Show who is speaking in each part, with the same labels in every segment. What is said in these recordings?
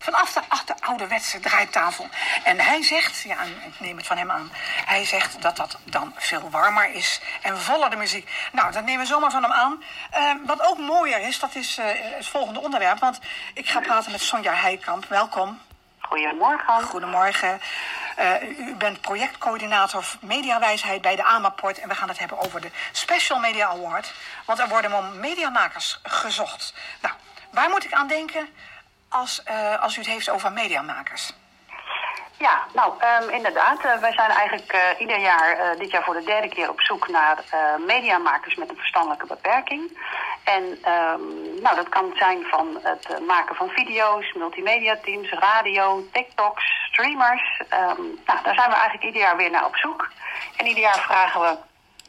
Speaker 1: vanaf de ouderwetse draaitafel. En hij zegt, ja, ik neem het van hem aan, hij zegt dat dat dan veel warmer is en voller de muziek. Nou, dat nemen we zomaar van hem aan. Wat ook mooier is, dat is het volgende onderwerp. Want ik ga praten met Sonja Heikamp. Welkom.
Speaker 2: Goedemorgen.
Speaker 1: Goedemorgen. U bent projectcoördinator mediawijsheid bij de AMAPort. En we gaan het hebben over de Special Media Award. Want er worden mediamakers gezocht. Nou, waar moet ik aan denken als u het heeft over mediamakers?
Speaker 2: Ja, nou inderdaad. Wij zijn eigenlijk ieder jaar, dit jaar voor de derde keer op zoek naar mediamakers met een verstandelijke beperking. En dat kan zijn van het maken van video's, multimediateams, radio, TikToks, streamers. Daar zijn we eigenlijk ieder jaar weer naar op zoek. En ieder jaar vragen we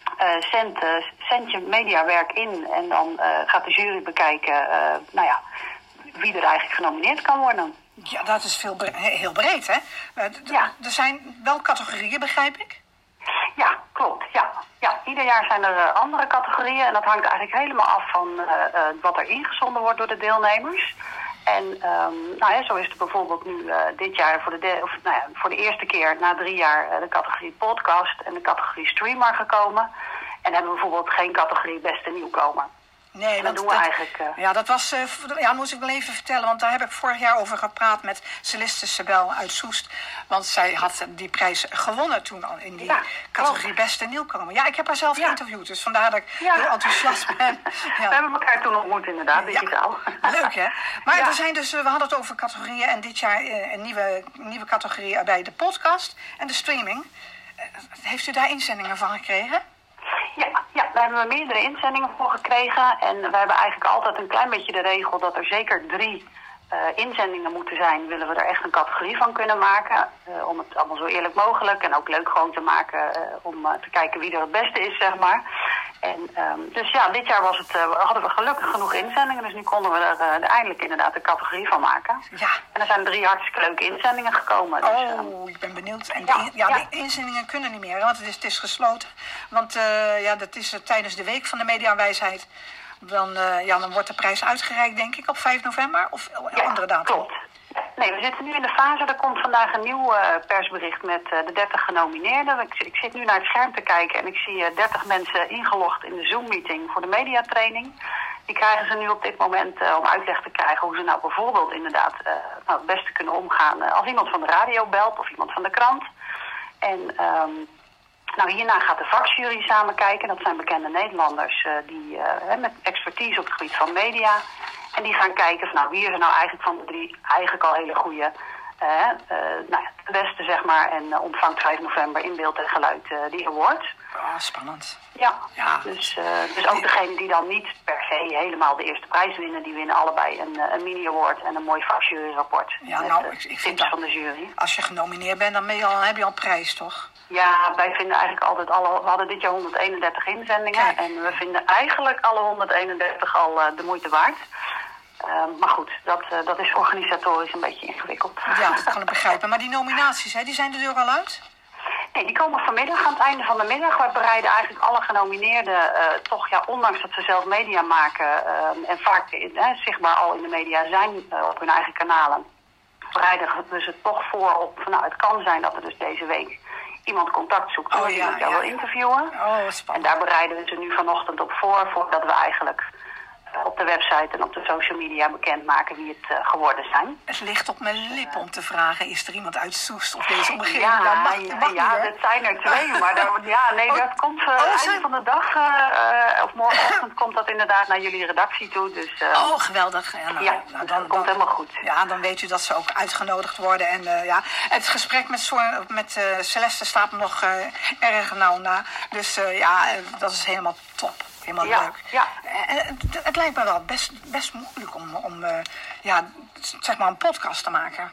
Speaker 2: zend je mediawerk in en dan gaat de jury bekijken wie er eigenlijk genomineerd kan worden.
Speaker 1: Ja, dat is heel breed, hè?
Speaker 2: Ja.
Speaker 1: Er zijn wel categorieën, begrijp ik?
Speaker 2: Ja, klopt. Ja, ieder jaar zijn er andere categorieën. En dat hangt eigenlijk helemaal af van wat er ingezonden wordt door de deelnemers. En zo is er bijvoorbeeld nu dit jaar voor de eerste keer na 3 jaar de categorie podcast en de categorie streamer gekomen. En hebben we bijvoorbeeld geen categorie beste nieuwkomer.
Speaker 1: Nee,
Speaker 2: dat doen we eigenlijk.
Speaker 1: Ja, dat was. Moest ik wel even vertellen, want daar heb ik vorig jaar over gepraat met Celeste Sebel uit Soest. Want zij had die prijs gewonnen toen al in die categorie beste nieuwkomer. Ja, ik heb haar zelf geïnterviewd, dus vandaar dat ik heel enthousiast ben. Ja.
Speaker 2: We hebben elkaar toen ontmoet, inderdaad, digitaal.
Speaker 1: Leuk, hè? Maar er zijn dus, we hadden het over categorieën en dit jaar een nieuwe categorie bij de podcast en de streaming. Heeft u daar inzendingen van gekregen?
Speaker 2: Ja, daar hebben we meerdere inzendingen voor gekregen. En we hebben eigenlijk altijd een klein beetje de regel dat er zeker 3 inzendingen moeten zijn. Willen we er echt een categorie van kunnen maken. Om het allemaal zo eerlijk mogelijk en ook leuk gewoon te maken. Om te kijken wie er het beste is, zeg maar. En dit jaar hadden we gelukkig genoeg inzendingen. Dus nu konden we er eindelijk inderdaad een categorie van maken. Ja. En er zijn 3 hartstikke leuke inzendingen gekomen. Dus,
Speaker 1: ik ben benieuwd. En de inzendingen kunnen niet meer, want het is gesloten. Want dat is tijdens de week van de mediawijsheid. Dan wordt de prijs uitgereikt, denk ik, op 5 november of andere datum.
Speaker 2: Klopt. Nee, we zitten nu in de fase. Er komt vandaag een nieuw persbericht met de 30 genomineerden. Ik zit nu naar het scherm te kijken en ik zie 30 mensen ingelogd in de Zoom-meeting voor de mediatraining. Die krijgen ze nu op dit moment om uitleg te krijgen hoe ze nou bijvoorbeeld inderdaad het beste kunnen omgaan als iemand van de radio belt of iemand van de krant. En hierna gaat de vakjury samen kijken. Dat zijn bekende Nederlanders die met expertise op het gebied van media. En die gaan kijken van wie is er nou eigenlijk van de 3 eigenlijk al hele goede, de beste zeg maar. En ontvangt 5 november in beeld en geluid die award.
Speaker 1: Spannend.
Speaker 2: Ja. Dus ook degene die dan niet per se helemaal de eerste prijs winnen, die winnen allebei een mini-award en een mooi vakjuryrapport.
Speaker 1: Ja, ik vind dat
Speaker 2: van de jury.
Speaker 1: Als je genomineerd bent, dan heb je al een prijs, toch?
Speaker 2: Ja, wij vinden eigenlijk altijd we hadden dit jaar 131 inzendingen. Kijk. En we vinden eigenlijk alle 131 al de moeite waard. Maar goed, dat is organisatorisch een beetje ingewikkeld.
Speaker 1: Ja, dat kan ik begrijpen. Maar die nominaties, die zijn er al uit?
Speaker 2: Nee, die komen vanmiddag, aan het einde van de middag. We bereiden eigenlijk alle genomineerden ondanks dat ze zelf media maken en vaak zichtbaar al in de media zijn op hun eigen kanalen, bereiden we ze toch voor op het kan zijn dat er dus deze week iemand contact zoekt die jou wil interviewen. En daar bereiden we ze nu vanochtend op voordat we eigenlijk op de website en op de social media bekendmaken wie het geworden zijn.
Speaker 1: Het ligt op mijn lip om te vragen, is er iemand uit Soest of deze omgeving?
Speaker 2: Dat zijn er 2, maar dat komt einde van de dag of morgenochtend komt dat inderdaad naar jullie redactie toe. Dus,
Speaker 1: geweldig.
Speaker 2: Dat komt helemaal goed.
Speaker 1: Ja, dan weet u dat ze ook uitgenodigd worden. En het gesprek met Celeste staat me nog erg nauw na. Dus dat is helemaal top. Helemaal leuk.
Speaker 2: Ja.
Speaker 1: Het lijkt me wel best moeilijk om een podcast te maken.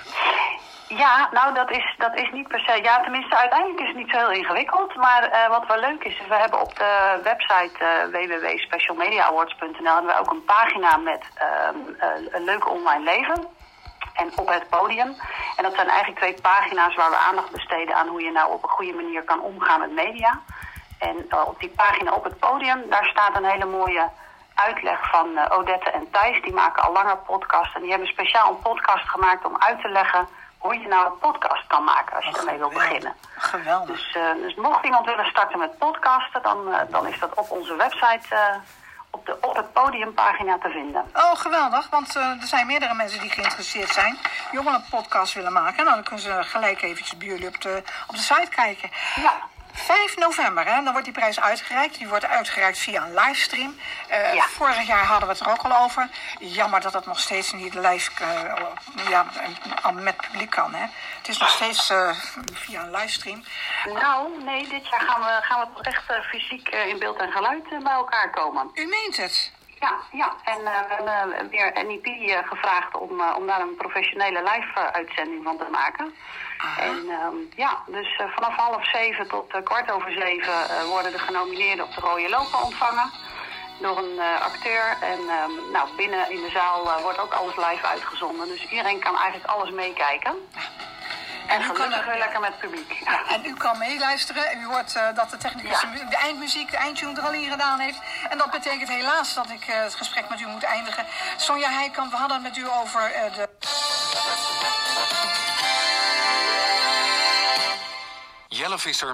Speaker 2: Ja, dat is niet per se. Ja, tenminste, uiteindelijk is het niet zo heel ingewikkeld. Maar wat wel leuk is we hebben op de website www.specialmediaawards.nl hebben we ook een pagina met een leuk online leven. En op het podium. En dat zijn eigenlijk 2 pagina's waar we aandacht besteden aan hoe je nou op een goede manier kan omgaan met media. En op die pagina op het podium, daar staat een hele mooie uitleg van Odette en Thijs. Die maken al langer podcasts. En die hebben speciaal een podcast gemaakt om uit te leggen hoe je nou een podcast kan maken als je ermee wil beginnen.
Speaker 1: Geweldig.
Speaker 2: Dus mocht iemand willen starten met podcasten, dan is dat op onze website op het podiumpagina te vinden.
Speaker 1: Oh, geweldig, want er zijn meerdere mensen die geïnteresseerd zijn. Die ook wel een podcast willen maken. Nou, dan kunnen ze gelijk eventjes bij jullie op de site kijken.
Speaker 2: Ja.
Speaker 1: 5 november, hè, dan wordt die prijs uitgereikt. Die wordt uitgereikt via een livestream. Vorig jaar hadden we het er ook al over. Jammer dat het nog steeds niet live met publiek kan. Hè. Het is nog steeds via een livestream.
Speaker 2: Nou, nee, dit jaar gaan we toch echt fysiek in beeld en geluid bij elkaar komen.
Speaker 1: U meent het?
Speaker 2: Ja. En we hebben weer NEP gevraagd om daar een professionele live-uitzending van te maken. Aha. En dus vanaf 6:30 tot 6:15 worden de genomineerden op de rode loper ontvangen door een acteur. En binnen in de zaal wordt ook alles live uitgezonden. Dus iedereen kan eigenlijk alles meekijken. En gelukkig weer lekker met het publiek.
Speaker 1: Ja, en u kan meeluisteren. U hoort dat de technicus de eindmuziek, de eindtune er al in gedaan heeft. En dat betekent helaas dat ik het gesprek met u moet eindigen. Sonja Heikamp, we hadden het met u over de...
Speaker 3: Jelle Visser